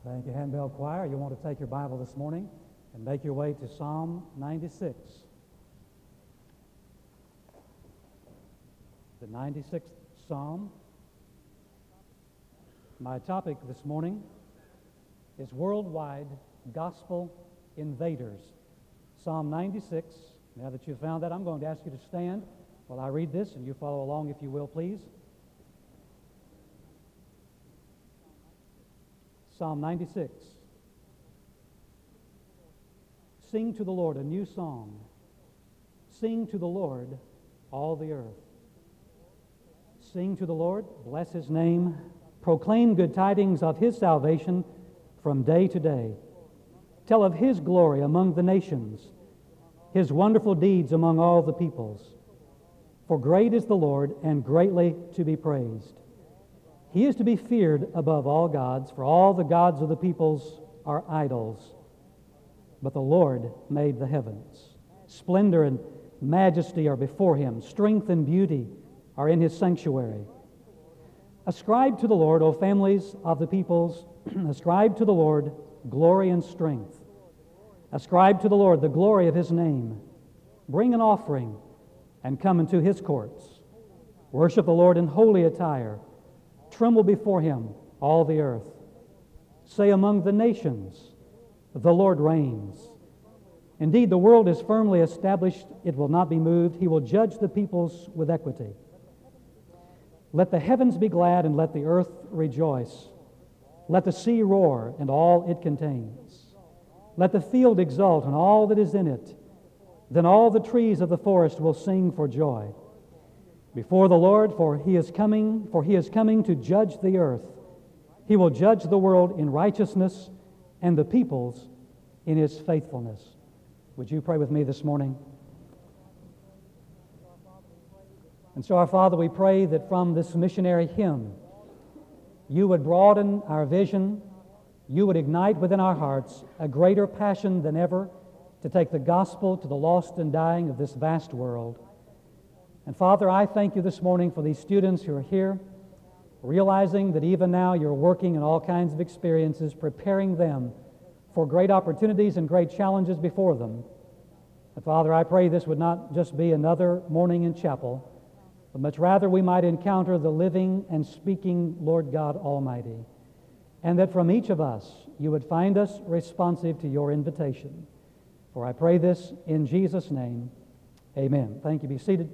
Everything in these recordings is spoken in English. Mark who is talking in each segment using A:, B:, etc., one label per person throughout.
A: Thank you, Handbell Choir. You want to take your Bible this morning and make your way to Psalm 96. The 96th Psalm. My topic this morning is Worldwide Gospel Invaders. Psalm 96. Now that you've found that, I'm going to ask you to stand while I read this, and you follow along if you will, please. Psalm 96. Sing to the Lord a new song. Sing to the Lord, all the earth. Sing to the Lord, bless His name. Proclaim good tidings of His salvation from day to day. Tell of His glory among the nations, His wonderful deeds among all the peoples. For great is the Lord, and greatly to be praised. He is to be feared above all gods, for all the gods of the peoples are idols. But the Lord made the heavens. Splendor and majesty are before Him. Strength and beauty are in His sanctuary. Ascribe to the Lord, O families of the peoples, ascribe to the Lord glory and strength. Ascribe to the Lord the glory of His name. Bring an offering and come into His courts. Worship the Lord in holy attire. Tremble before Him, all the earth. Say among the nations, the Lord reigns. Indeed, the world is firmly established. It will not be moved. He will judge the peoples with equity. Let the heavens be glad and let the earth rejoice. Let the sea roar and all it contains. Let the field exult and all that is in it. Then all the trees of the forest will sing for joy before the Lord, for He is coming to judge the earth. He will judge the world in righteousness and the peoples in His faithfulness. Would you pray with me this morning? And so, our Father, we pray that from this missionary hymn, You would broaden our vision, You would ignite within our hearts a greater passion than ever to take the gospel to the lost and dying of this vast world. And Father, I thank You this morning for these students who are here, realizing that even now You're working in all kinds of experiences, preparing them for great opportunities and great challenges before them. And Father, I pray this would not just be another morning in chapel, but much rather we might encounter the living and speaking Lord God Almighty, and that from each of us You would find us responsive to Your invitation. For I pray this in Jesus' name. Amen. Thank you. Be seated.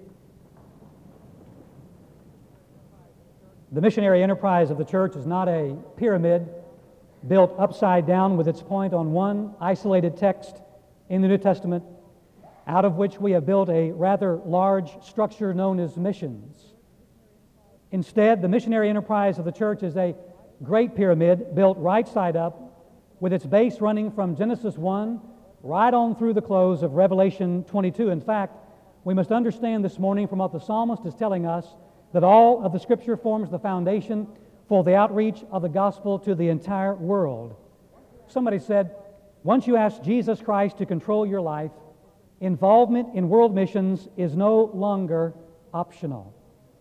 A: The missionary enterprise of the church is not a pyramid built upside down with its point on one isolated text in the New Testament, out of which we have built a rather large structure known as missions. Instead, the missionary enterprise of the church is a great pyramid built right side up, with its base running from Genesis 1 right on through the close of Revelation 22. In fact, we must understand this morning from what the psalmist is telling us that all of the Scripture forms the foundation for the outreach of the gospel to the entire world. Somebody said, once you ask Jesus Christ to control your life, involvement in world missions is no longer optional.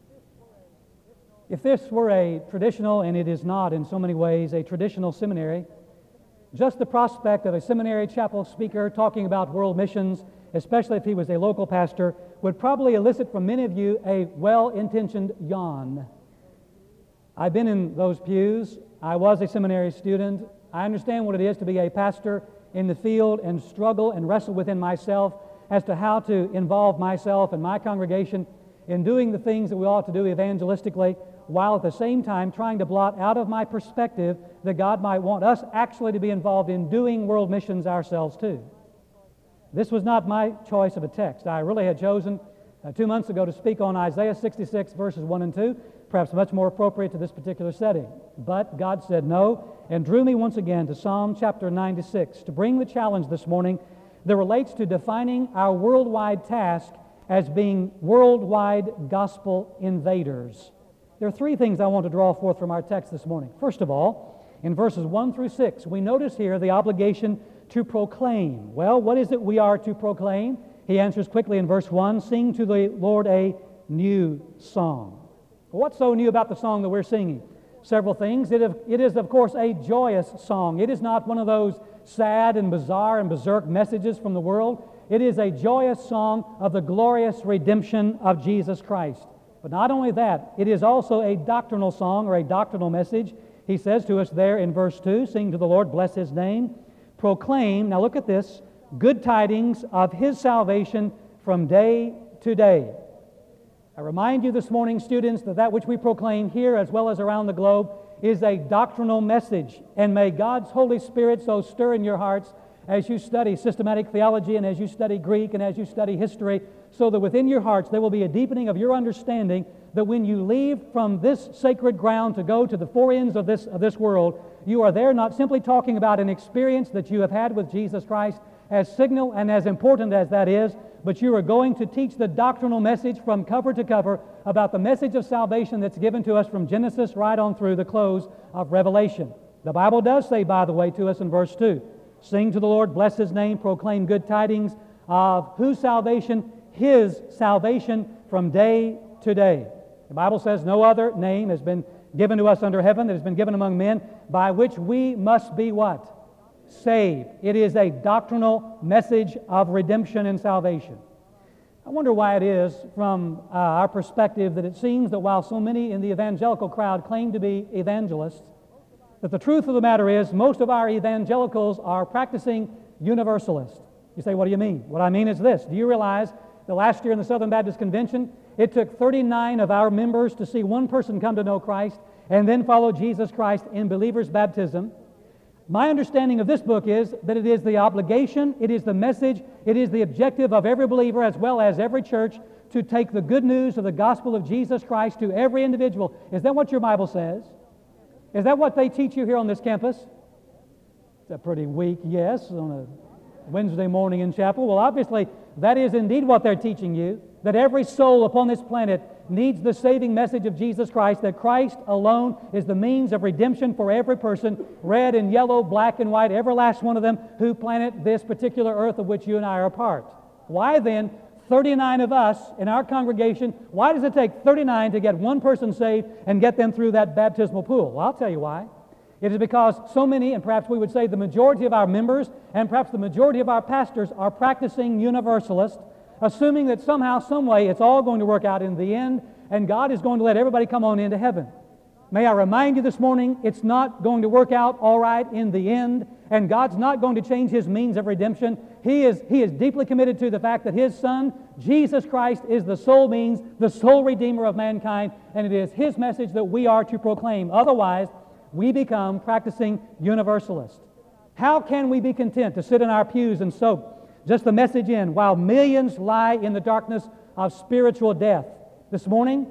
A: If this were a traditional, and it is not in so many ways, a traditional seminary, just the prospect of a seminary chapel speaker talking about world missions, especially if he was a local pastor, would probably elicit from many of you a well-intentioned yawn. I've been in those pews. I was a seminary student. I understand what it is to be a pastor in the field and struggle and wrestle within myself as to how to involve myself and my congregation in doing the things that we ought to do evangelistically, while at the same time trying to blot out of my perspective that God might want us actually to be involved in doing world missions ourselves too. This was not my choice of a text. I really had chosen 2 months ago to speak on Isaiah 66 verses 1 and 2, perhaps much more appropriate to this particular setting. But God said no and drew me once again to Psalm chapter 96 to bring the challenge this morning that relates to defining our worldwide task as being worldwide gospel invaders. There are 3 things I want to draw forth from our text this morning. First of all, in verses 1 through 6, we notice here the obligation to proclaim. Well, what is it we are to proclaim? He answers quickly in verse 1, sing to the Lord a new song. What's so new about the song that we're singing? several things. It is, of course, a joyous song. It is not one of those sad and bizarre and berserk messages from the world. It is a joyous song of the glorious redemption of Jesus Christ. But not only that, it is also a doctrinal song or a doctrinal message. He says to us there in verse 2, sing to the Lord, bless His name, proclaim, now look at this, good tidings of His salvation from day to day. I remind you this morning, students, that which we proclaim here as well as around the globe is a doctrinal message. And may God's Holy Spirit so stir in your hearts as you study systematic theology and as you study Greek and as you study history, so that within your hearts there will be a deepening of your understanding that when you leave from this sacred ground to go to the four ends of this world, you are there not simply talking about an experience that you have had with Jesus Christ, as signal and as important as that is, but you are going to teach the doctrinal message from cover to cover about the message of salvation that's given to us from Genesis right on through the close of Revelation. The Bible does say, by the way, to us in verse 2, sing to the Lord, bless His name, proclaim good tidings of whose salvation? His salvation from day to day. The Bible says no other name has been given to us under heaven that has been given among men by which we must be what? Saved. It is a doctrinal message of redemption and salvation. I wonder why it is from our perspective that it seems that while so many in the evangelical crowd claim to be evangelists, that the truth of the matter is most of our evangelicals are practicing universalists. You say, what do you mean? What I mean is this. Do you realize that last year in the Southern Baptist Convention, it took 39 of our members to see one person come to know Christ and then follow Jesus Christ in believer's baptism? My understanding of this book is that it is the obligation, it is the message, it is the objective of every believer as well as every church to take the good news of the gospel of Jesus Christ to every individual. Is that what your Bible says? Is that what they teach you here on this campus? Is that pretty weak yes on a Wednesday morning in chapel? Well, obviously, that is indeed what they're teaching you, that every soul upon this planet needs the saving message of Jesus Christ, that Christ alone is the means of redemption for every person, red and yellow, black and white, every last one of them who planet this particular earth of which you and I are a part. Why then, 39 of us in our congregation, why does it take 39 to get one person saved and get them through that baptismal pool? Well, I'll tell you why. It is because so many, and perhaps we would say the majority of our members, and perhaps the majority of our pastors are practicing universalists, assuming that somehow, some way, it's all going to work out in the end, and God is going to let everybody come on into heaven. May I remind you this morning, it's not going to work out all right in the end, and God's not going to change His means of redemption. He is deeply committed to the fact that His Son, Jesus Christ, is the sole means, the sole Redeemer of mankind, and it is His message that we are to proclaim. Otherwise, we become practicing universalists. How can we be content to sit in our pews and soak just the message in while millions lie in the darkness of spiritual death? This morning,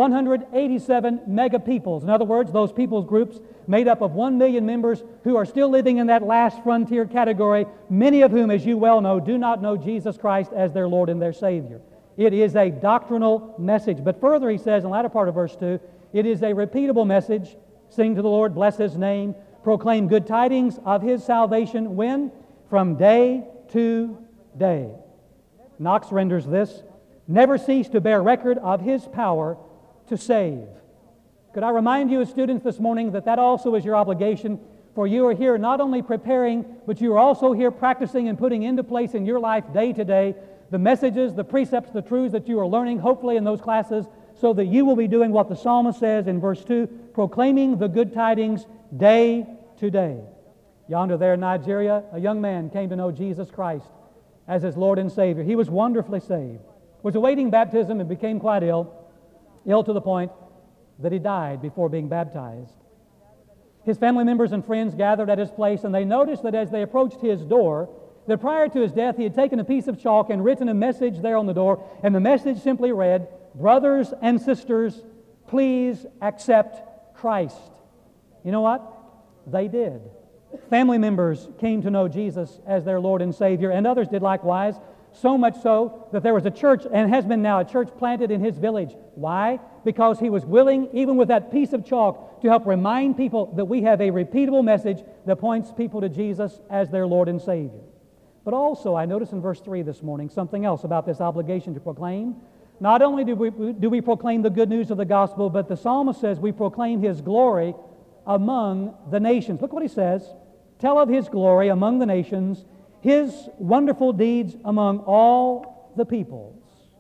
A: 187 mega peoples, in other words, those peoples groups made up of 1 million members who are still living in that last frontier category, many of whom, as you well know, do not know Jesus Christ as their Lord and their Savior. It is a doctrinal message. But further, he says in the latter part of verse 2, it is a repeatable message. Sing to the Lord, bless His name, proclaim good tidings of His salvation. When? From day to day. Knox renders this, never cease to bear record of His power to save. Could I remind you as students this morning that also is your obligation, for you are here not only preparing, but you are also here practicing and putting into place in your life day to day the messages, the precepts, the truths that you are learning, hopefully in those classes, so that you will be doing what the psalmist says in verse 2, proclaiming the good tidings day to day. Yonder there in Nigeria, a young man came to know Jesus Christ as his Lord and Savior. He was wonderfully saved, was awaiting baptism and became quite ill to the point that he died before being baptized. His family members and friends gathered at his place, and they noticed that as they approached his door, that prior to his death he had taken a piece of chalk and written a message there on the door, and the message simply read, brothers and sisters, please accept Christ. You know what? They did. Family members came to know Jesus as their Lord and Savior, and others did likewise, so much so that there was a church, and has been now a church planted in his village. Why? Because he was willing, even with that piece of chalk, to help remind people that we have a repeatable message that points people to Jesus as their Lord and Savior. But also, I notice in verse 3 this morning something else about this obligation to proclaim. Not only do we proclaim the good news of the gospel, but the psalmist says we proclaim His glory among the nations. Look what he says. Tell of His glory among the nations, His wonderful deeds among all the peoples.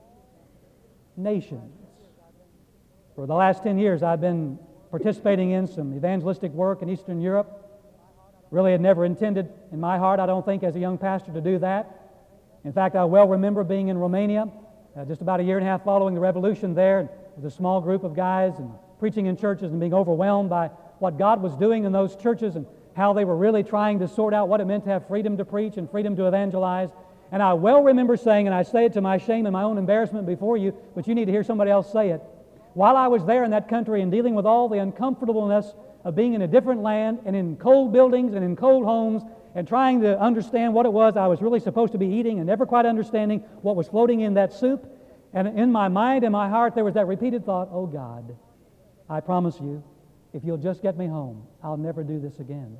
A: Nations. For the last 10 years, I've been participating in some evangelistic work in Eastern Europe. Really had never intended in my heart, I don't think, as a young pastor to do that. In fact, I well remember being in Romania just about a year and a half following the revolution there with a small group of guys and preaching in churches and being overwhelmed by what God was doing in those churches and how they were really trying to sort out what it meant to have freedom to preach and freedom to evangelize. And I well remember saying, and I say it to my shame and my own embarrassment before you, but you need to hear somebody else say it. While I was there in that country and dealing with all the uncomfortableness of being in a different land and in cold buildings and in cold homes and trying to understand what it was I was really supposed to be eating and never quite understanding what was floating in that soup. And in my mind and my heart there was that repeated thought, oh God, I promise you, if you'll just get me home, I'll never do this again.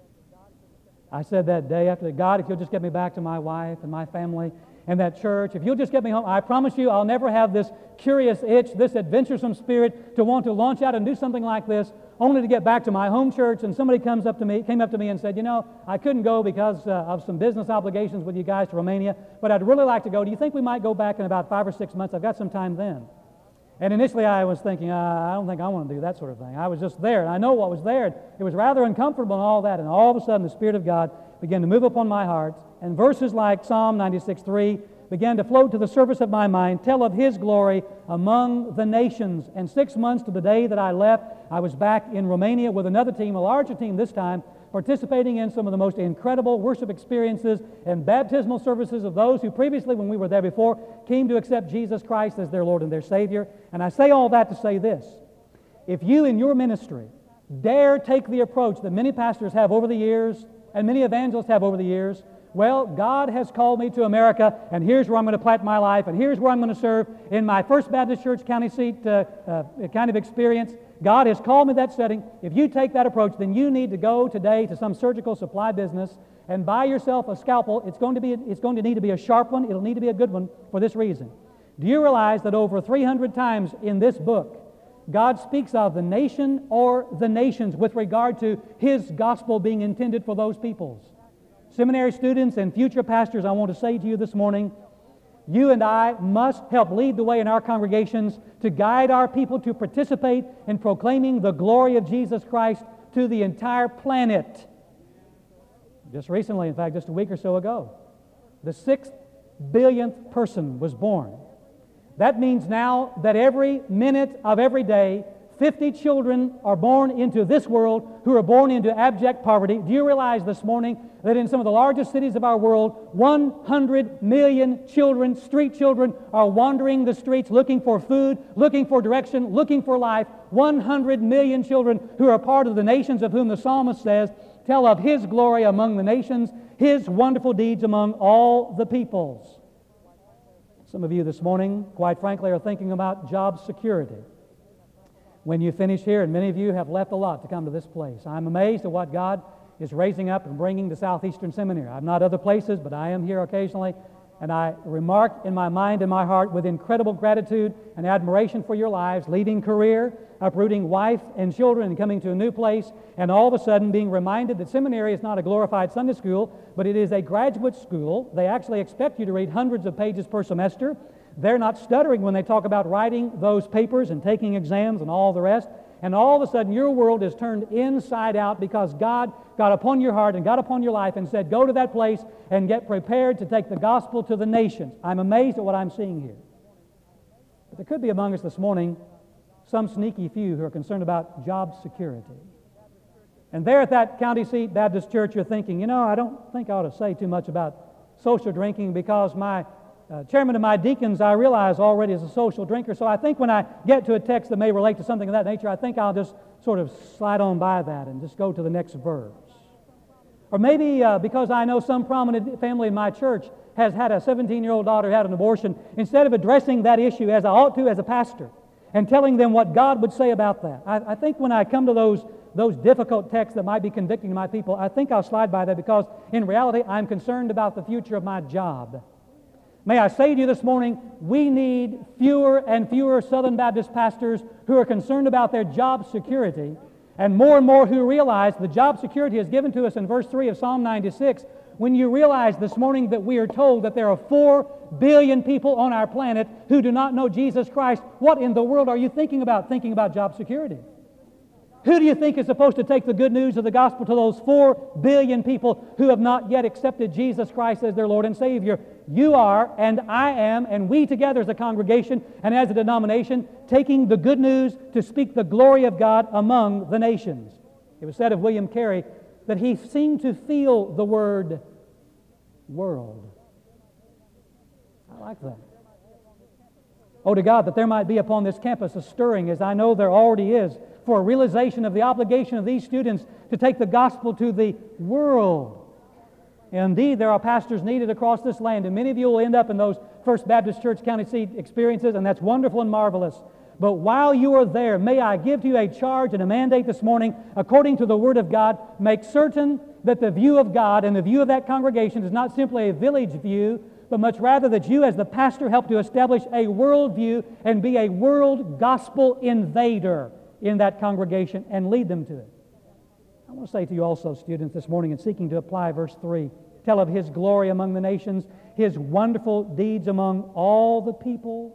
A: I said that day after that, God, if you'll just get me back to my wife and my family and that church, if you'll just get me home, I promise you I'll never have this curious itch, this adventuresome spirit to want to launch out and do something like this, only to get back to my home church. And somebody came up to me and said, you know, I couldn't go because of some business obligations with you guys to Romania, but I'd really like to go. Do you think we might go back in about 5 or 6 months? I've got some time then. And initially I was thinking, I don't think I want to do that sort of thing. I was just there, and I know what was there. It was rather uncomfortable and all that, and all of a sudden the Spirit of God began to move upon my heart, and verses like Psalm 96:3 began to float to the surface of my mind, tell of His glory among the nations. And 6 months to the day that I left, I was back in Romania with another team, a larger team this time, participating in some of the most incredible worship experiences and baptismal services of those who previously, when we were there before, came to accept Jesus Christ as their Lord and their Savior. And I say all that to say this. If you in your ministry dare take the approach that many pastors have over the years and many evangelists have over the years, well, God has called me to America, and here's where I'm going to plant my life, and here's where I'm going to serve in my First Baptist Church county seat kind of experience. God has called me to that setting. If you take that approach, then you need to go today to some surgical supply business and buy yourself a scalpel. It's going to need to be a sharp one. It'll need to be a good one for this reason. Do you realize that over 300 times in this book, God speaks of the nation or the nations with regard to His gospel being intended for those peoples? Seminary students and future pastors, I want to say to you this morning, you and I must help lead the way in our congregations to guide our people to participate in proclaiming the glory of Jesus Christ to the entire planet. Just recently, in fact, just a week or so ago, the 6 billionth person was born. That means now that every minute of every day, 50 children are born into this world who are born into abject poverty. Do you realize this morning that in some of the largest cities of our world, 100 million children, street children, are wandering the streets looking for food, looking for direction, looking for life? 100 million children who are part of the nations of whom the psalmist says, tell of His glory among the nations, His wonderful deeds among all the peoples. Some of you this morning, quite frankly, are thinking about job security when you finish here, and many of you have left a lot to come to this place. I'm amazed at what God is raising up and bringing to Southeastern Seminary. I'm not other places, but I am here occasionally, and I remark in my mind and my heart with incredible gratitude and admiration for your lives, leaving career, uprooting wife and children and coming to a new place, and all of a sudden being reminded that seminary is not a glorified Sunday school, but it is a graduate school. They actually expect you to read hundreds of pages per semester. They're not stuttering when they talk about writing those papers and taking exams and all the rest. And all of a sudden your world is turned inside out because God got upon your heart and got upon your life and said, go to that place and get prepared to take the gospel to the nations. I'm amazed at what I'm seeing here. But there could be among us this morning some sneaky few who are concerned about job security. And there at that county seat Baptist church, you're thinking, you know, I don't think I ought to say too much about social drinking because my chairman of my deacons, I realize already is a social drinker, so I think when I get to a text that may relate to something of that nature, I think I'll just sort of slide on by that and just go to the next verse. Or maybe because I know some prominent family in my church has had a 17-year-old daughter who had an abortion, instead of addressing that issue as I ought to as a pastor and telling them what God would say about that, I think when I come to those difficult texts that might be convicting my people, I think I'll slide by that because in reality I'm concerned about the future of my job. May I say to you this morning, we need fewer and fewer Southern Baptist pastors who are concerned about their job security, and more who realize the job security is given to us in verse 3 of Psalm 96. When you realize this morning that we are told that there are 4 billion people on our planet who do not know Jesus Christ, what in the world are you thinking about job security? Who do you think is supposed to take the good news of the gospel to those 4 billion people who have not yet accepted Jesus Christ as their Lord and Savior? You are, and I am, and we together as a congregation and as a denomination, taking the good news to speak the glory of God among the nations. It was said of William Carey that he seemed to feel the word world. I like that. Oh, to God, that there might be upon this campus a stirring, as I know there already is, for a realization of the obligation of these students to take the gospel to the world. Indeed, there are pastors needed across this land, and many of you will end up in those First Baptist Church county seat experiences, and that's wonderful and marvelous. But while you are there, may I give to you a charge and a mandate this morning, according to the Word of God, make certain that the view of God and the view of that congregation is not simply a village view, but much rather that you as the pastor help to establish a world view and be a world gospel invader in that congregation and lead them to it. I want to say to you also, students, this morning, in seeking to apply verse 3, tell of His glory among the nations, His wonderful deeds among all the peoples.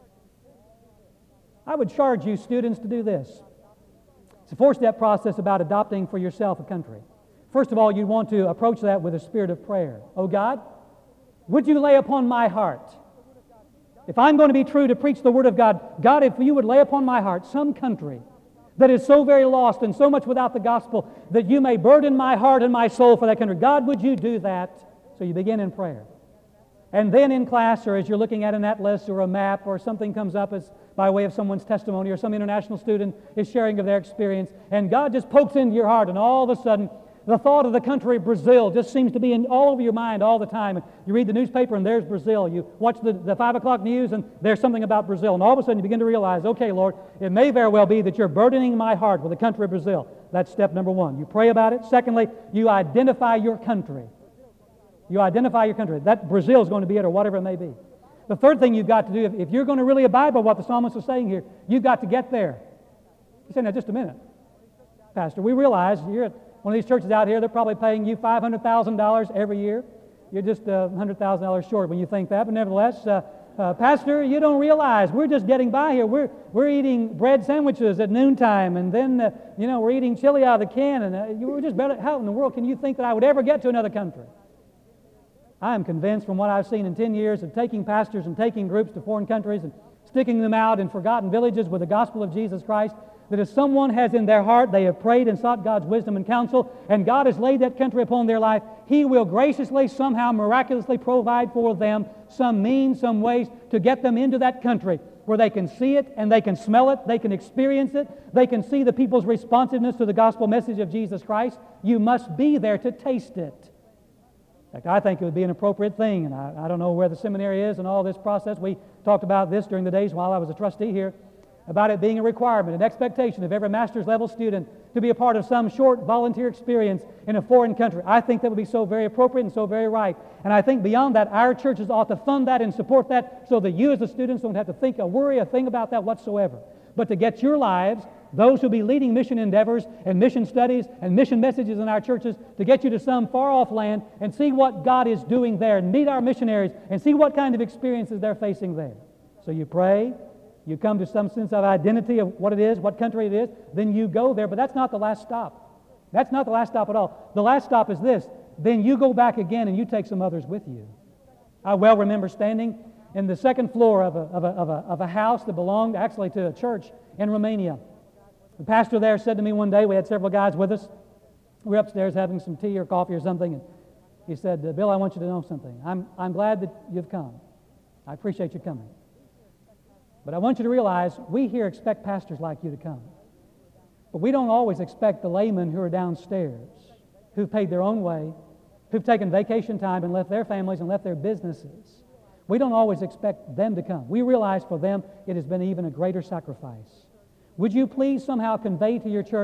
A: I would charge you, students, to do this. It's a 4-step process about adopting for yourself a country. First of all, you want to approach that with a spirit of prayer. Oh God, would you lay upon my heart, if I'm going to be true to preach the Word of God, God, if you would lay upon my heart some country that is so very lost and so much without the gospel that you may burden my heart and my soul for that country. God, would you do that? So you begin in prayer. And then in class, or as you're looking at an atlas or a map or something comes up as by way of someone's testimony, or some international student is sharing of their experience, and God just pokes into your heart, and all of a sudden the thought of the country Brazil just seems to be all over your mind all the time. And you read the newspaper and there's Brazil. You watch the 5 o'clock news and there's something about Brazil. And all of a sudden you begin to realize, okay, Lord, it may very well be that you're burdening my heart with the country of Brazil. That's step number 1. You pray about it. Secondly, you identify your country. You identify your country. That Brazil is going to be it, or whatever it may be. The third thing you've got to do, if you're going to really abide by what the psalmist is saying here, you've got to get there. You say, now just a minute, Pastor, we realize you're at one of these churches out here, they're probably paying you $500,000 every year. You're just $100,000 short when you think that. But nevertheless, Pastor, you don't realize we're just getting by here. We're eating bread sandwiches at noontime, and then we're eating chili out of the can, and we're just better. How in the world can you think that I would ever get to another country? I am convinced from what I've seen in 10 years of taking pastors and taking groups to foreign countries and sticking them out in forgotten villages with the gospel of Jesus Christ, that if someone has in their heart, they have prayed and sought God's wisdom and counsel, and God has laid that country upon their life, He will graciously, somehow, miraculously provide for them some means, some ways to get them into that country where they can see it and they can smell it, they can experience it, they can see the people's responsiveness to the gospel message of Jesus Christ. You must be there to taste it. In fact, I think it would be an appropriate thing, and I don't know where the seminary is in all this process. We talked about this during the days while I was a trustee here, about it being a requirement, an expectation of every master's level student to be a part of some short volunteer experience in a foreign country. I think that would be so very appropriate and so very right. And I think beyond that, our churches ought to fund that and support that so that you as the students don't have to think or worry a thing about that whatsoever. But to get your lives, those who be leading mission endeavors and mission studies and mission messages in our churches, to get you to some far-off land and see what God is doing there and meet our missionaries and see what kind of experiences they're facing there. So you pray, you come to some sense of identity of what it is, what country it is, then you go there, but that's not the last stop. That's not the last stop at all. The last stop is this: then you go back again and you take some others with you. I well remember standing in the second floor of a house that belonged actually to a church in Romania. The pastor there said to me one day, we had several guys with us, we were upstairs having some tea or coffee or something, and he said, Bill, I want you to know something. I'm glad that you've come. I appreciate you coming. But I want you to realize we here expect pastors like you to come. But we don't always expect the laymen who are downstairs, who've paid their own way, who've taken vacation time and left their families and left their businesses. We don't always expect them to come. We realize for them it has been even a greater sacrifice. Would you please somehow convey to your church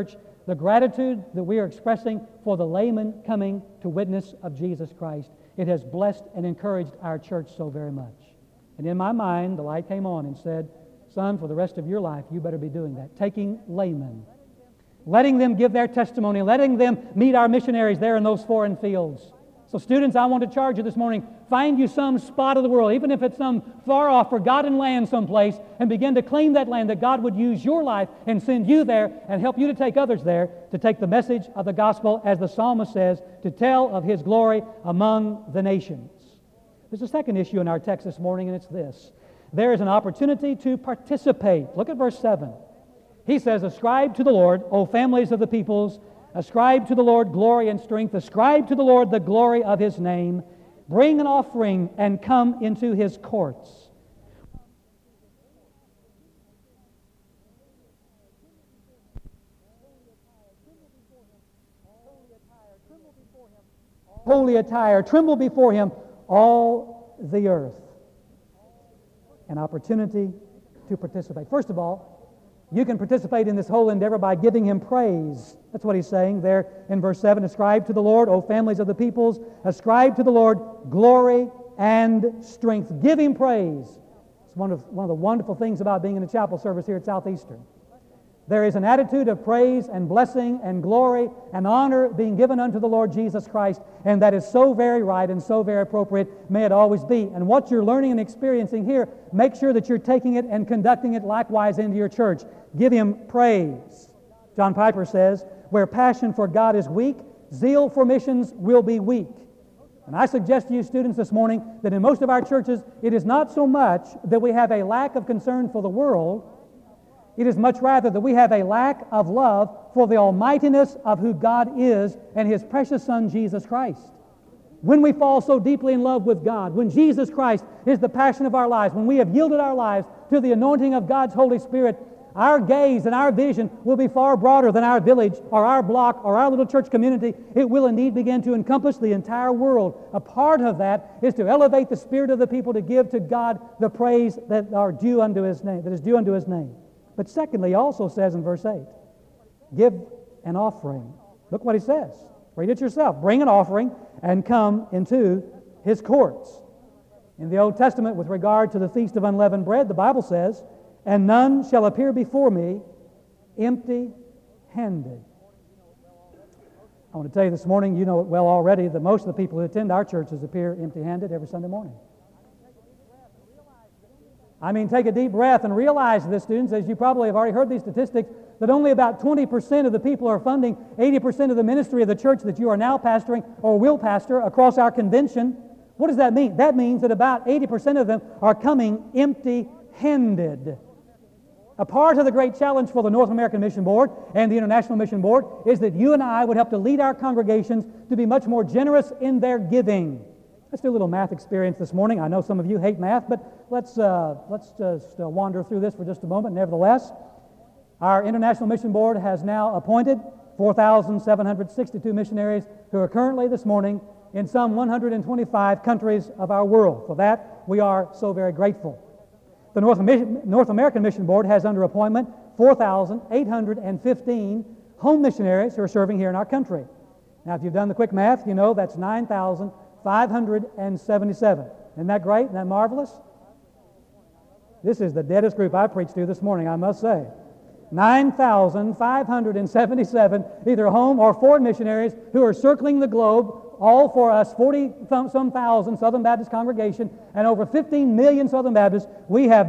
A: the gratitude that we are expressing for the layman coming to witness of Jesus Christ. It has blessed and encouraged our church so very much. And in my mind, the light came on and said, son, for the rest of your life, you better be doing that. Taking laymen, letting them give their testimony, letting them meet our missionaries there in those foreign fields. So students, I want to charge you this morning, find you some spot of the world, even if it's some far off forgotten land someplace, and begin to claim that land, that God would use your life and send you there and help you to take others there, to take the message of the gospel, as the psalmist says, to tell of His glory among the nations. There's a second issue in our text this morning, and it's this. There is an opportunity to participate. Look at verse 7. He says, ascribe to the Lord, O families of the peoples, ascribe to the Lord glory and strength, ascribe to the Lord the glory of His name, bring an offering and come into His courts. Holy attire, tremble before Him, all the earth. An opportunity to participate. First of all, you can participate in this whole endeavor by giving Him praise. That's what he's saying there in verse 7. Ascribe to the Lord, O families of the peoples, ascribe to the Lord glory and strength. Give Him praise. It's one of the wonderful things about being in a chapel service here at Southeastern. There is an attitude of praise and blessing and glory and honor being given unto the Lord Jesus Christ, and that is so very right and so very appropriate. May it always be. And what you're learning and experiencing here, make sure that you're taking it and conducting it likewise into your church. Give Him praise. John Piper says, where passion for God is weak, zeal for missions will be weak. And I suggest to you students this morning that in most of our churches, it is not so much that we have a lack of concern for the world. It is much rather that we have a lack of love for the almightiness of who God is and His precious Son, Jesus Christ. When we fall so deeply in love with God, when Jesus Christ is the passion of our lives, when we have yielded our lives to the anointing of God's Holy Spirit, our gaze and our vision will be far broader than our village or our block or our little church community. It will indeed begin to encompass the entire world. A part of that is to elevate the spirit of the people to give to God the praise that are due unto His name, that is due unto His name. But secondly, he also says in verse 8, give an offering. Look what he says. Read it yourself. Bring an offering and come into His courts. In the Old Testament, with regard to the Feast of Unleavened Bread, the Bible says, and none shall appear before me empty-handed. I want to tell you this morning, you know it well already, that most of the people who attend our churches appear empty-handed every Sunday morning. I mean, take a deep breath and realize this, students, as you probably have already heard these statistics, that only about 20% of the people are funding 80% of the ministry of the church that you are now pastoring or will pastor across our convention. What does that mean? That means that about 80% of them are coming empty-handed. A part of the great challenge for the North American Mission Board and the International Mission Board is that you and I would help to lead our congregations to be much more generous in their giving. Let's do a little math experience this morning. I know some of you hate math, but let's just wander through this for just a moment. Nevertheless, our International Mission Board has now appointed 4,762 missionaries who are currently this morning in some 125 countries of our world. For that, we are so very grateful. The North American Mission Board has under appointment 4,815 home missionaries who are serving here in our country. Now, if you've done the quick math, you know that's 9,577. Isn't that great? Isn't that marvelous? This is the deadest group I preached to this morning, I must say. 9,577 either home or foreign missionaries who are circling the globe, all for us 40-some thousand Southern Baptist congregation and over 15 million Southern Baptists. We have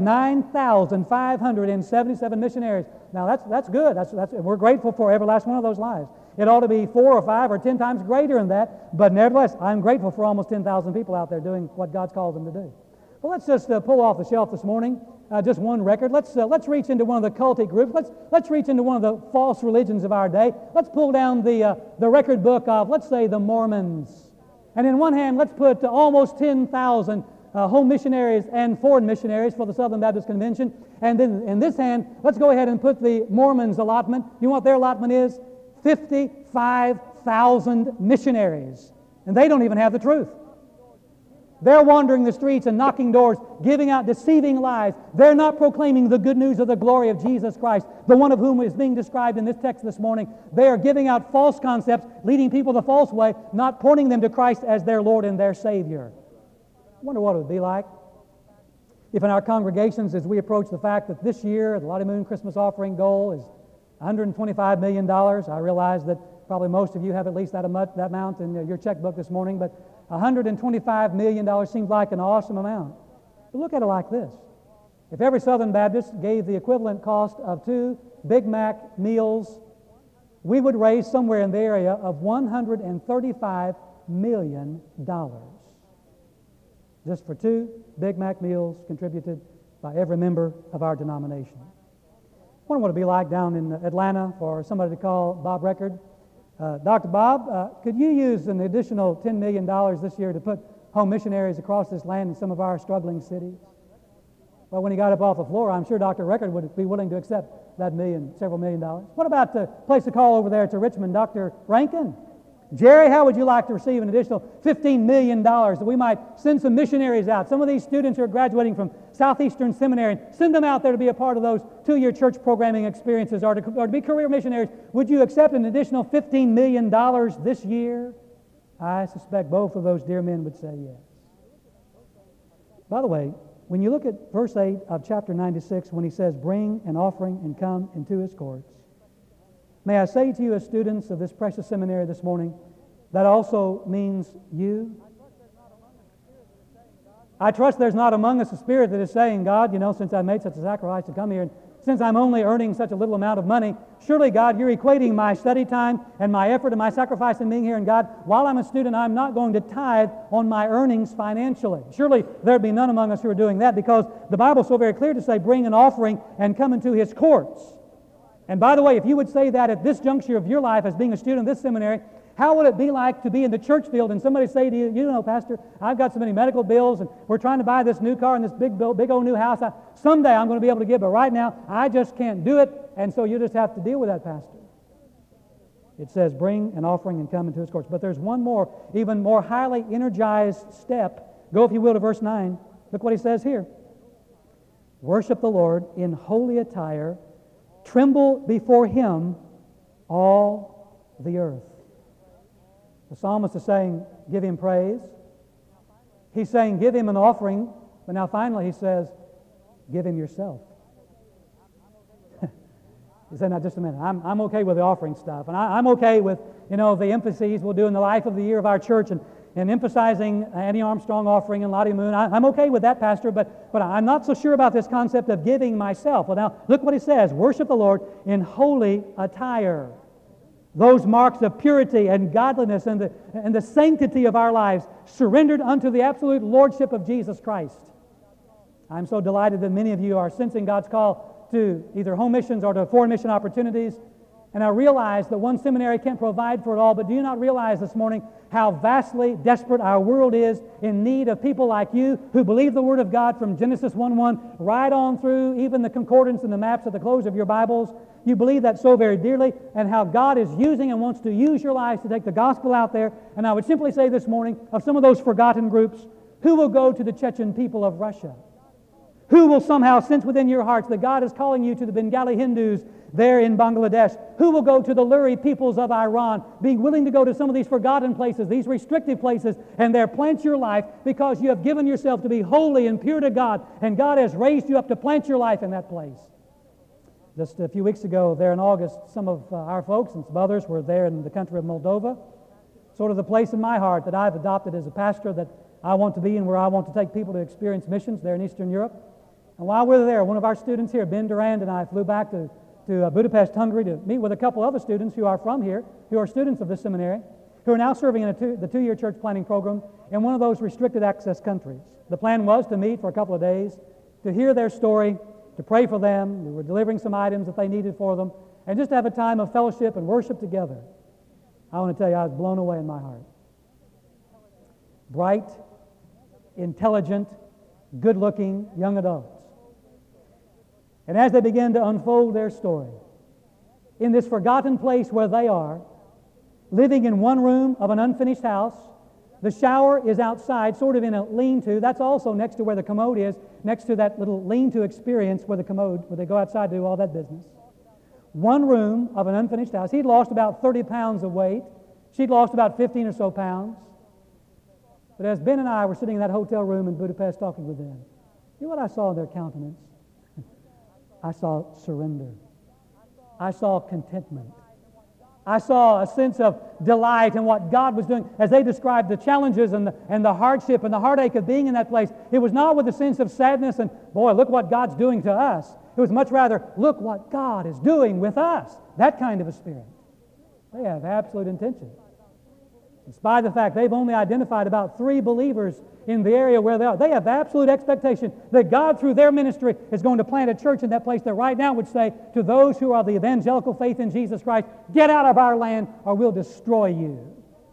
A: 9,577 missionaries. Now that's good. We're grateful for every last one of those lives. It ought to be 4 or 5 or 10 times greater than that, but nevertheless, I'm grateful for almost 10,000 people out there doing what God's called them to do. Well, let's just pull off the shelf this morning just one record. Let's reach into one of the cultic groups. Let's reach into one of the false religions of our day. Let's pull down the record book of, let's say, the Mormons. And in one hand, let's put almost 10,000 home missionaries and foreign missionaries for the Southern Baptist Convention. And then in this hand, let's go ahead and put the Mormons' allotment. You know what their allotment is? 55,000 missionaries. And they don't even have the truth. They're wandering the streets and knocking doors, giving out deceiving lies. They're not proclaiming the good news of the glory of Jesus Christ, the one of whom is being described in this text this morning. They are giving out false concepts, leading people the false way, not pointing them to Christ as their Lord and their Savior. I wonder what it would be like if in our congregations, as we approach the fact that this year the Lottie Moon Christmas offering goal is $125 million. I realize that probably most of you have at least that amount in your checkbook this morning, but $125 million seems like an awesome amount. But look at it like this. If every Southern Baptist gave the equivalent cost of 2 Big Mac meals, we would raise somewhere in the area of $135 million. Just for 2 Big Mac meals contributed by every member of our denomination. I wonder what it would be like down in Atlanta for somebody to call Bob Record. Dr. Bob, could you use an additional $10 million this year to put home missionaries across this land in some of our struggling cities? Well, when he got up off the floor, I'm sure Dr. Record would be willing to accept that several million dollars. What about to place a call over there to Richmond, Dr. Rankin? Jerry, how would you like to receive an additional $15 million that we might send some missionaries out? Some of these students who are graduating from Southeastern Seminary, send them out there to be a part of those 2-year church programming experiences or to be career missionaries. Would you accept an additional $15 million this year? I suspect both of those dear men would say yes. By the way, when you look at verse 8 of chapter 96, when he says, bring an offering and come into his courts, may I say to you as students of this precious seminary this morning, that also means you. I trust there's not among us a spirit that is saying, God, since I made such a sacrifice to come here, and since I'm only earning such a little amount of money, surely, God, you're equating my study time and my effort and my sacrifice in being here. And God, while I'm a student, I'm not going to tithe on my earnings financially. Surely there'd be none among us who are doing that, because the Bible's so very clear to say, bring an offering and come into his courts. And by the way, if you would say that at this juncture of your life as being a student of this seminary, how would it be like to be in the church field and somebody say to you, Pastor, I've got so many medical bills and we're trying to buy this new car and this big old new house. Someday I'm going to be able to give, but right now I just can't do it, and so you just have to deal with that, Pastor. It says, bring an offering and come into his courts. But there's one more, even more highly energized step. Go, if you will, to verse 9. Look what he says here. Worship the Lord in holy attire. Tremble before him, all the earth. The psalmist is saying, give him praise. He's saying, give him an offering. But now finally he says, give him yourself. He said, now just a minute, I'm okay with the offering stuff. And I'm okay with, the emphases we'll do in the life of the year of our church and emphasizing Annie Armstrong offering and Lottie Moon. I'm okay with that, Pastor, but I'm not so sure about this concept of giving myself. Well, now, look what he says. Worship the Lord in holy attire. Those marks of purity and godliness and the sanctity of our lives surrendered unto the absolute lordship of Jesus Christ. I'm so delighted that many of you are sensing God's call to either home missions or to foreign mission opportunities. And I realize that one seminary can't provide for it all, but do you not realize this morning how vastly desperate our world is in need of people like you who believe the Word of God from Genesis 1:1 right on through even the concordance and the maps at the close of your Bibles? You believe that so very dearly, and how God is using and wants to use your lives to take the gospel out there. And I would simply say this morning, of some of those forgotten groups, who will go to the Chechen people of Russia? Who will somehow sense within your hearts that God is calling you to the Bengali Hindus there in Bangladesh? Who will go to the Luri peoples of Iran, being willing to go to some of these forgotten places, these restrictive places, and there plant your life because you have given yourself to be holy and pure to God, and God has raised you up to plant your life in that place? Just a few weeks ago there in August, some of our folks and some others were there in the country of Moldova, sort of the place in my heart that I've adopted as a pastor that I want to be and where I want to take people to experience missions there in Eastern Europe. And while we were there, one of our students here, Ben Durand, and I flew back to Budapest, Hungary to meet with a couple other students who are from here, who are students of this seminary, who are now serving in the 2-year church planning program in one of those restricted access countries. The plan was to meet for a couple of days, to hear their story, to pray for them. We were delivering some items that they needed for them, and just to have a time of fellowship and worship together. I want to tell you, I was blown away in my heart. Bright, intelligent, good-looking young adults. And as they began to unfold their story, in this forgotten place where they are, living in one room of an unfinished house, The shower is outside, sort of in a lean-to. That's also next to where the commode is, next to that little lean-to experience where the commode, where they go outside to do all that business. One room of an unfinished house. He'd lost about 30 pounds of weight. She'd lost about 15 or so pounds. But as Ben and I were sitting in that hotel room in Budapest talking with them, you know what I saw in their countenance? I saw surrender. I saw contentment. I saw a sense of delight in what God was doing. As they described the challenges and the hardship and the heartache of being in that place, it was not with a sense of sadness and, boy, look what God's doing to us. It was much rather, look what God is doing with us. That kind of a spirit. They have absolute intention. In spite of the fact they've only identified about 3 believers in the area where they are, they have absolute expectation that God, through their ministry, is going to plant a church in that place that right now would say to those who are the evangelical faith in Jesus Christ, get out of our land or we'll destroy you.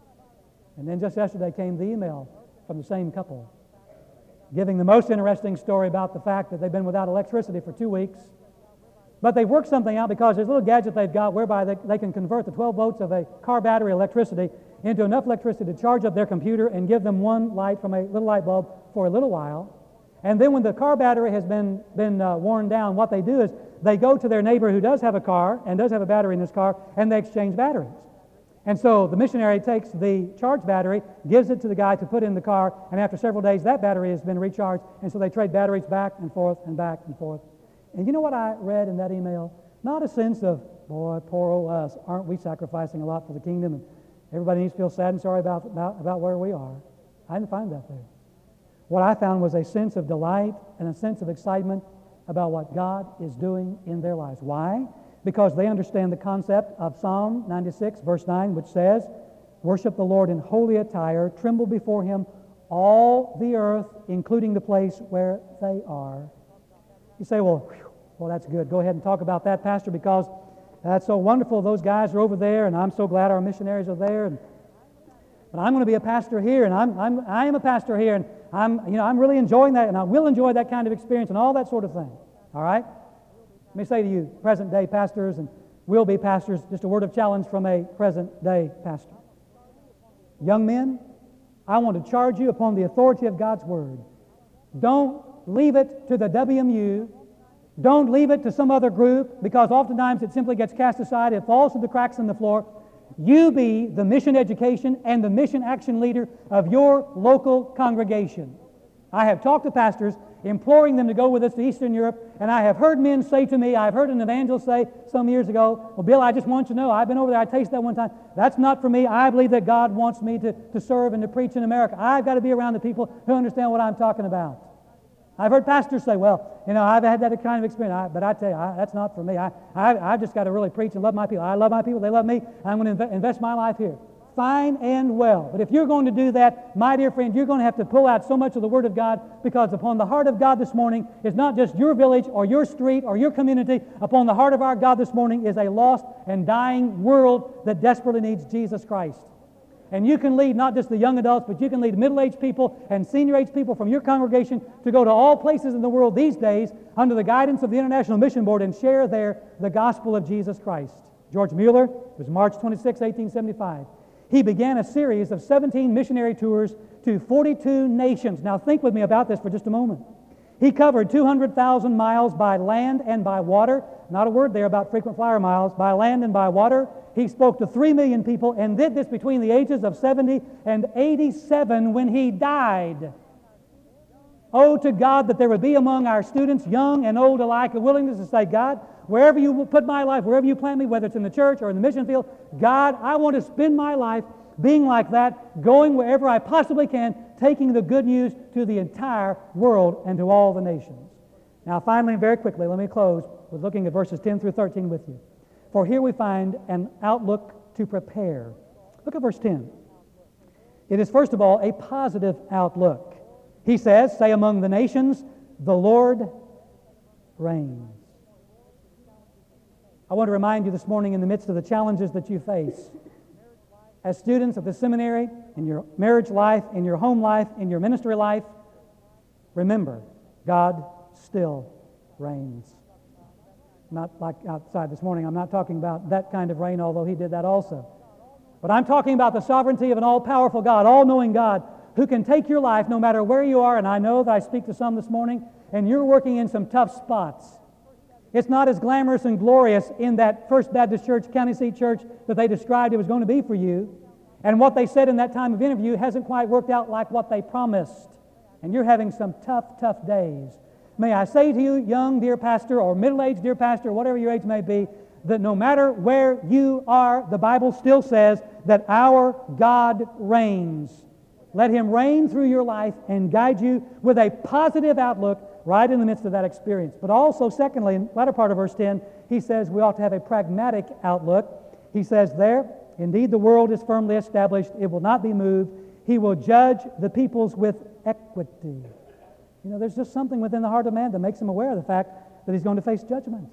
A: And then just yesterday came the email from the same couple, giving the most interesting story about the fact that they've been without electricity for 2 weeks. But they've worked something out because there's a little gadget they've got whereby they can convert the 12 volts of a car battery electricity into enough electricity to charge up their computer and give them one light from a little light bulb for a little while. And then when the car battery has been worn down, what they do is they go to their neighbor who does have a car and does have a battery in his car, and they exchange batteries. And so the missionary takes the charged battery, gives it to the guy to put in the car, and after several days that battery has been recharged, and so they trade batteries back and forth and back and forth. And you know what I read in that email? Not a sense of, boy, poor old us, aren't we sacrificing a lot for the kingdom, and everybody needs to feel sad and sorry about where we are. I didn't find that there. What I found was a sense of delight and a sense of excitement about what God is doing in their lives. Why? Because they understand the concept of Psalm 96, verse 9, which says, worship the Lord in holy attire, tremble before Him, all the earth, including the place where they are. You say, well, that's good. Go ahead and talk about that, Pastor, because that's so wonderful. Those guys are over there, and I'm so glad our missionaries are there. But I'm going to be a pastor here, and I am a pastor here, and I'm really enjoying that, and I will enjoy that kind of experience and all that sort of thing. All right? Let me say to you, present-day pastors and will-be pastors, just a word of challenge from a present-day pastor. Young men, I want to charge you upon the authority of God's Word. Don't leave it to the WMU. Don't leave it to some other group, because oftentimes it simply gets cast aside. It falls through the cracks in the floor. You be the mission education and the mission action leader of your local congregation. I have talked to pastors imploring them to go with us to Eastern Europe, and I have heard men say to me, I've heard an evangelist say some years ago, well, Bill, I just want you to know, I've been over there, I tasted that one time. That's not for me. I believe that God wants me to serve and to preach in America. I've got to be around the people who understand what I'm talking about. I've heard pastors say, well, I've had that kind of experience, but I tell you, that's not for me. I've just got to really preach and love my people. I love my people. They love me. I'm going to invest my life here. Fine and well. But if you're going to do that, my dear friend, you're going to have to pull out so much of the Word of God, because upon the heart of God this morning is not just your village or your street or your community. Upon the heart of our God this morning is a lost and dying world that desperately needs Jesus Christ. And you can lead not just the young adults, but you can lead middle-aged people and senior-aged people from your congregation to go to all places in the world these days under the guidance of the International Mission Board and share there the gospel of Jesus Christ. George Mueller, it was March 26, 1875. He began a series of 17 missionary tours to 42 nations. Now think with me about this for just a moment. He covered 200,000 miles by land and by water. Not a word there about frequent flyer miles. By land and by water. He spoke to 3 million people and did this between the ages of 70 and 87 when he died. Oh, to God that there would be among our students, young and old alike, a willingness to say, God, wherever you put my life, wherever you plant me, whether it's in the church or in the mission field, God, I want to spend my life being like that, going wherever I possibly can, taking the good news to the entire world and to all the nations. Now, finally, very quickly, let me close with looking at verses 10 through 13 with you. For here we find an outlook to prepare. Look at verse 10. It is, first of all, a positive outlook. He says, say among the nations, the Lord reigns. I want to remind you this morning, in the midst of the challenges that you face, as students of the seminary, in your marriage life, in your home life, in your ministry life, remember, God still reigns. Not like outside this morning. I'm not talking about that kind of reign, although He did that also. But I'm talking about the sovereignty of an all-powerful God, all-knowing God, who can take your life no matter where you are. And I know that I speak to some this morning, and you're working in some tough spots. It's not as glamorous and glorious in that First Baptist Church, County Seat Church, that they described it was going to be for you. And what they said in that time of interview hasn't quite worked out like what they promised. And you're having some tough, tough days. May I say to you, young dear pastor, or middle-aged dear pastor, whatever your age may be, that no matter where you are, the Bible still says that our God reigns. Let Him reign through your life and guide you with a positive outlook right in the midst of that experience. But also, secondly, in the latter part of verse 10, he says we ought to have a pragmatic outlook. He says there, indeed the world is firmly established, it will not be moved. He will judge the peoples with equity. You know, there's just something within the heart of man that makes him aware of the fact that he's going to face judgment.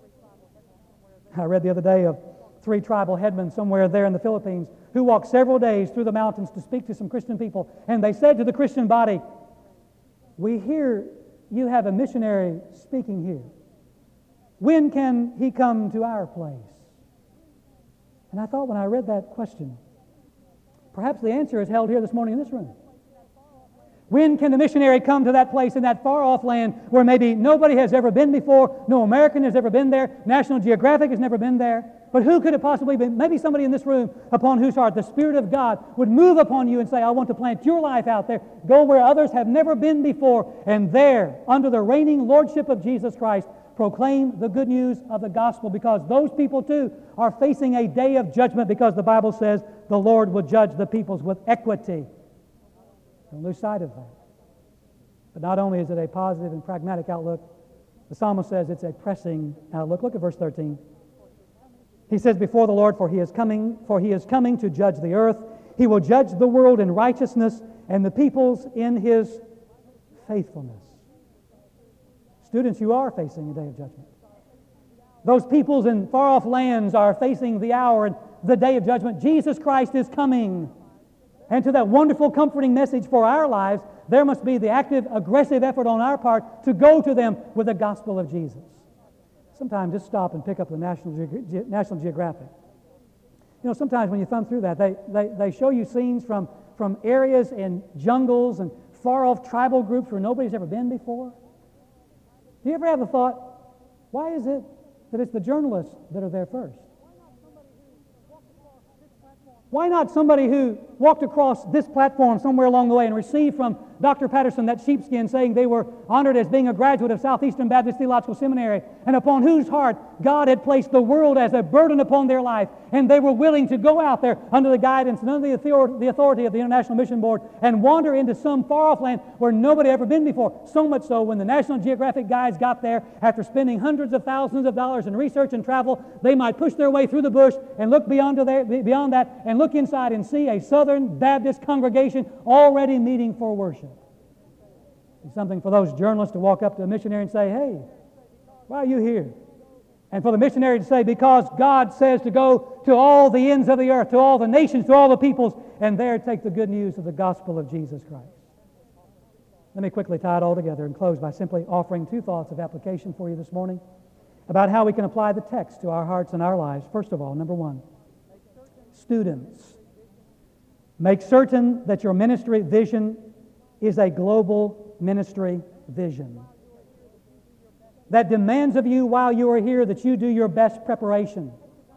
A: I read the other day of 3 tribal headmen somewhere there in the Philippines who walked several days through the mountains to speak to some Christian people. And they said to the Christian body, "We hear you have a missionary speaking here. When can he come to our place?" And I thought when I read that question, perhaps the answer is held here this morning in this room. When can the missionary come to that place in that far-off land where maybe nobody has ever been before, no American has ever been there, National Geographic has never been there, but who could it possibly be? Maybe somebody in this room upon whose heart the Spirit of God would move upon you and say, "I want to plant your life out there. Go where others have never been before, and there, under the reigning lordship of Jesus Christ, proclaim the good news of the gospel," because those people too are facing a day of judgment, because the Bible says the Lord will judge the peoples with equity. Don't lose sight of that. But not only is it a positive and pragmatic outlook, the psalmist says it's a pressing outlook. Look at verse 13. He says, "Before the Lord, for he is coming to judge the earth. He will judge the world in righteousness and the peoples in his faithfulness." Students, you are facing a day of judgment. Those peoples in far-off lands are facing the hour and the day of judgment. Jesus Christ is coming. And to that wonderful, comforting message for our lives, there must be the active, aggressive effort on our part to go to them with the gospel of Jesus. Sometimes just stop and pick up the National Geographic. You know, sometimes when you thumb through that, they show you scenes from areas and jungles and far-off tribal groups where nobody's ever been before. Do you ever have the thought, why is it that it's the journalists that are there first? Why not somebody who walked across this platform somewhere along the way and received from Dr. Patterson that sheepskin saying they were honored as being a graduate of Southeastern Baptist Theological Seminary, and upon whose heart God had placed the world as a burden upon their life, and they were willing to go out there under the guidance and under the authority of the International Mission Board and wander into some far-off land where nobody had ever been before. So much so, when the National Geographic guys got there, after spending hundreds of thousands of dollars in research and travel, they might push their way through the bush and look beyond that and look inside and see a Southern Baptist congregation already meeting for worship. It's something for those journalists to walk up to a missionary and say, "Hey, why are you here?" And for the missionary to say, "Because God says to go to all the ends of the earth, to all the nations, to all the peoples, and there take the good news of the gospel of Jesus Christ." Let me quickly tie it all together and close by simply offering 2 thoughts of application for you this morning about how we can apply the text to our hearts and our lives. First of all, number 1, students, make certain that your ministry vision is a global ministry vision that demands of you while you are here that you do your best preparation.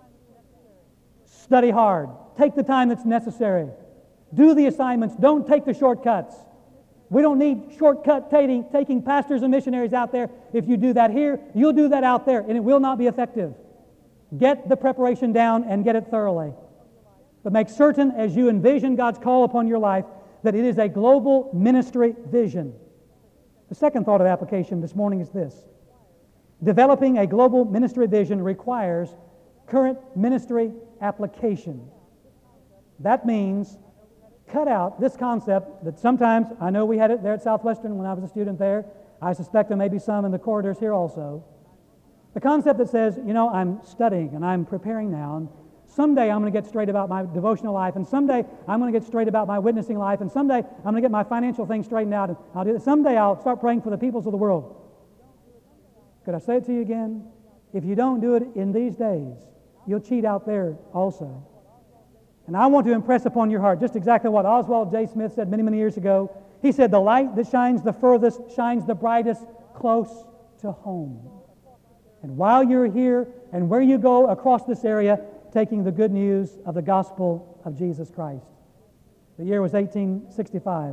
A: Study hard. Take the time that's necessary. Do the assignments. Don't take the shortcuts. We don't need shortcut taking pastors and missionaries out there. If you do that here, you'll do that out there, and it will not be effective. Get the preparation down and get it thoroughly. But make certain as you envision God's call upon your life that it is a global ministry vision. The second thought of application this morning is this: developing a global ministry vision requires current ministry application. That means cut out this concept that sometimes, I know we had it there at Southwestern when I was a student there. I suspect there may be some in the corridors here also. The concept that says, you know, I'm studying and I'm preparing now, and someday I'm going to get straight about my devotional life, and someday I'm going to get straight about my witnessing life, and someday I'm going to get my financial things straightened out, and I'll do it. Someday I'll start praying for the peoples of the world. Could I say it to you again? If you don't do it in these days, you'll cheat out there also. And I want to impress upon your heart just exactly what Oswald J. Smith said many, many years ago. He said, the light that shines the furthest shines the brightest close to home. And while you're here and where you go across this area, taking the good news of the gospel of Jesus Christ. The year was 1865.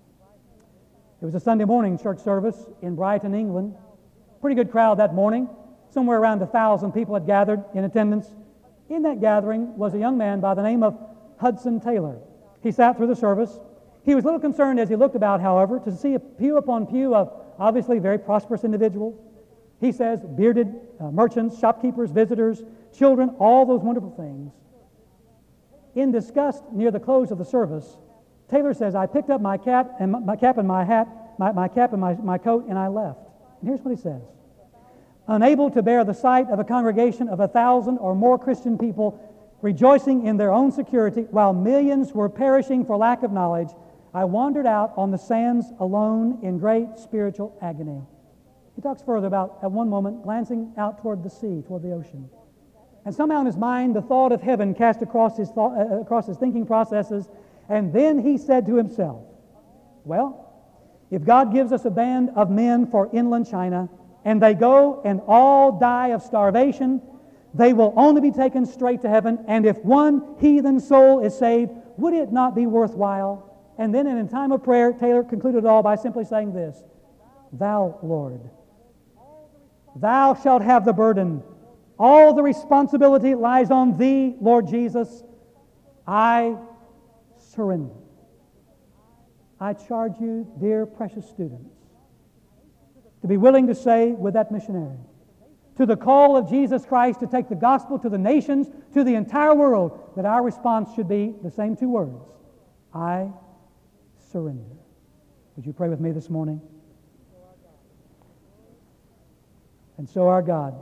A: It was a Sunday morning church service in Brighton, England. Pretty good crowd that morning. Somewhere around 1,000 people had gathered in attendance. In that gathering was a young man by the name of Hudson Taylor. He sat through the service. He was a little concerned as he looked about, however, to see a pew upon pew of obviously very prosperous individuals. He says bearded merchants, shopkeepers, visitors, children, all those wonderful things. In disgust near the close of the service, Taylor says, I picked up my cap and my cap and my hat, my cap and my coat, and I left. And here's what he says. Unable to bear the sight of a congregation of 1,000 or more Christian people rejoicing in their own security while millions were perishing for lack of knowledge, I wandered out on the sands alone in great spiritual agony. He talks further about, at one moment, glancing out toward the sea, toward the ocean. And somehow in his mind, the thought of heaven cast across his thinking processes, and then he said to himself, well, if God gives us a band of men for inland China, and they go and all die of starvation, they will only be taken straight to heaven, and if one heathen soul is saved, would it not be worthwhile? And then in a time of prayer, Taylor concluded it all by simply saying this, Thou, Lord, Thou shalt have the burden. All the responsibility lies on Thee, Lord Jesus. I surrender. I charge you, dear precious students, to be willing to say with that missionary, to the call of Jesus Christ to take the gospel to the nations, to the entire world, that our response should be the same two words, I surrender. Would you pray with me this morning? And so our God,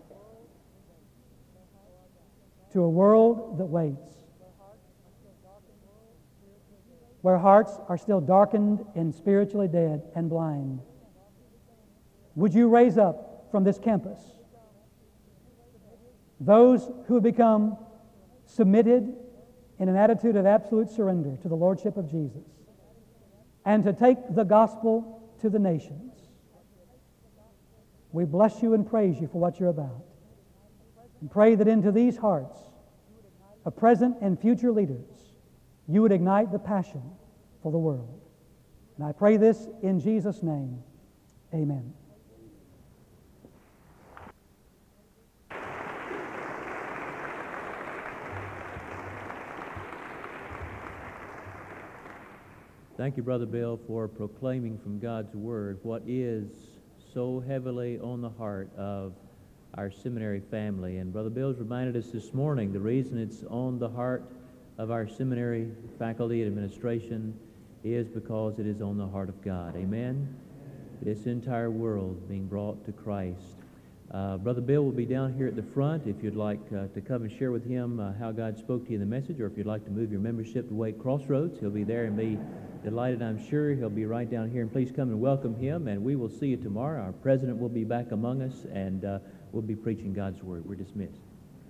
A: to a world that waits, where hearts are still darkened and spiritually dead and blind, would you raise up from this campus those who have become submitted in an attitude of absolute surrender to the Lordship of Jesus and to take the gospel to the nations? We bless you and praise you for what you're about, and pray that into these hearts of present and future leaders you would ignite the passion for the world. And I pray this in Jesus' name. Amen.
B: Thank you, Brother Bill, for proclaiming from God's Word what is so heavily on the heart of our seminary family. And Brother Bill's reminded us this morning the reason it's on the heart of our seminary faculty and administration is because it is on the heart of God. Amen? This entire world being brought to Christ. Brother Bill will be down here at the front if you'd like to come and share with him how God spoke to you in the message, or if you'd like to move your membership to Wake Crossroads. He'll be there and be delighted, I'm sure. He'll be right down here, and please come and welcome him, and we will see you tomorrow. Our president will be back among us, and we'll be preaching God's Word. We're dismissed.